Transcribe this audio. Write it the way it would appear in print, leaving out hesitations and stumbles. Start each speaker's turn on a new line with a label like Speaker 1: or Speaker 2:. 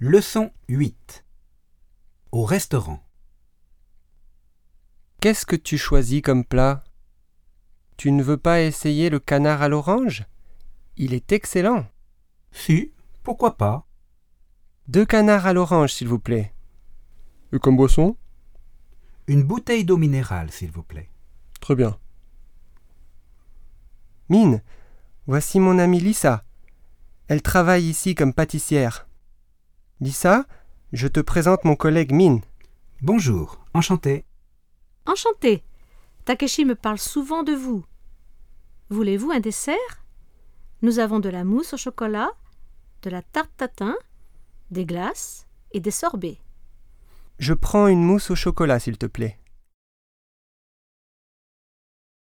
Speaker 1: Leçon 8. Au restaurant.
Speaker 2: Qu'est-ce que tu choisis comme plat ? Tu ne veux pas essayer le canard à l'orange ? Il est excellent.
Speaker 1: Si, pourquoi pas.
Speaker 2: 2 canards à l'orange, s'il vous plaît. Et comme boisson ?
Speaker 1: Une bouteille d'eau minérale, s'il vous plaît.
Speaker 2: Très bien. Mine, voici mon amie Lisa. Elle travaille ici comme pâtissière. Lisa, je te présente mon collègue Mine.
Speaker 1: Bonjour, enchanté.
Speaker 3: Enchanté. Takeshi me parle souvent de vous. Voulez-vous un dessert ? Nous avons de la mousse au chocolat, de la tarte tatin, des glaces et des sorbets.
Speaker 2: Je prends une mousse au chocolat, s'il te plaît.